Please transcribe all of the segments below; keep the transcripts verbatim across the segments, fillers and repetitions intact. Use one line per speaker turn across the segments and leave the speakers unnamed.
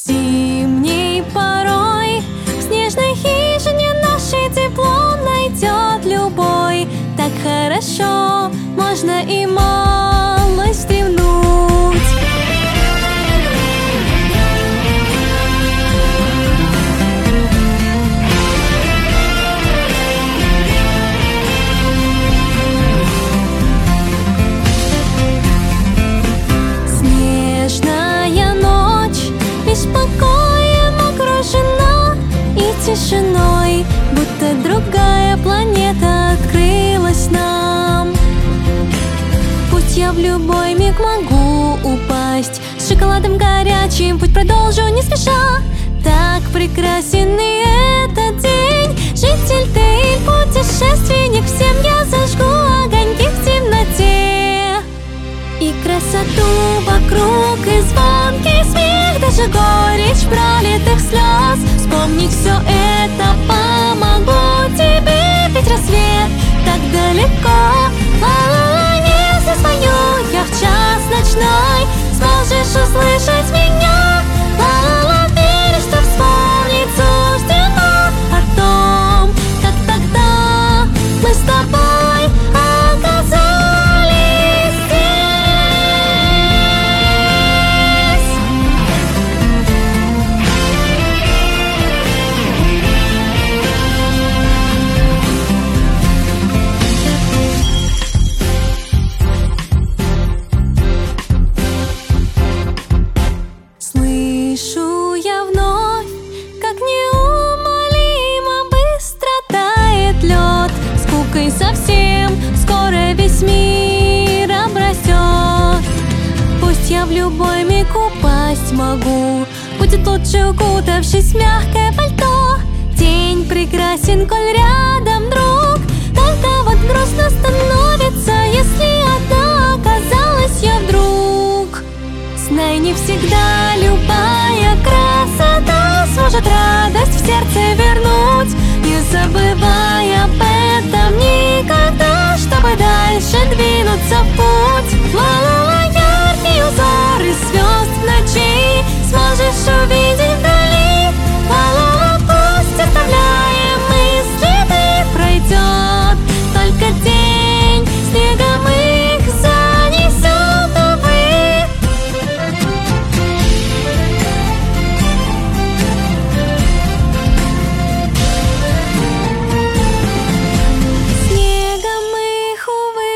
Зимней порой в снежной хижине нашей тепло найдет любой. Так хорошо, можно и малость ревнуть. Снежная ночь лишь покоем окружена и тишиной, будто другая планета открылась нам. Пусть я в любой миг могу упасть, с шоколадом горячим путь продолжу не спеша. Так прекрасен и этот день, житель ты, путешественник, всем я зажгу огоньки в темноте. И красоту вокруг, и звонкий смех, даже горечь пролитых слез. Вспомнить все это помогло тебе, ведь рассвет так далеко. Ла-ла-ла, если спою я в час ночной, сможешь услышать меня. Ла-ла-ла, верю, что вспомнить суждено о том, как тогда мы с тобой оказались здесь. Слышу я вновь, как неумолимо быстро тает лед. Скукой совсем скоро весь мир обрастет. Пусть я в любой миг упасть могу, будет лучше, укутавшись в мягкое пальто. День прекрасен, коль рядом друг, только вот грустно становится, если одна оказалась я вдруг. Знай, не всегда любая красота сможет радость в сердце вернуть. Не забывай об этом никогда, чтобы дальше двинуться в путь. Ла-ла-ла, яркие узоры звезд в ночи сможешь увидеть вдали. Ла-ла-ла, пусть оставляемые следы пройдет только день, снегом их занесет, увы. Снегом их, увы,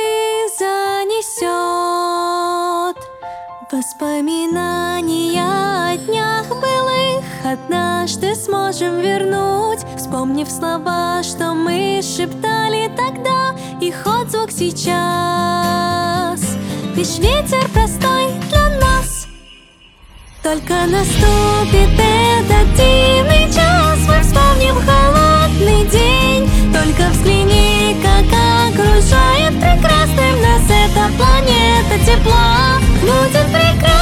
занесет. Воспоминания о днях былых однажды сможем вернуть, вспомнив слова, что мы шептали тогда, их отзвук сейчас. Лишь ветер простой для нас. Только наступит этот дивный час, мы вспомним холодный день. Только взгляни, как окружает прекрасным нас эта планета тепла. Будет прекрасно.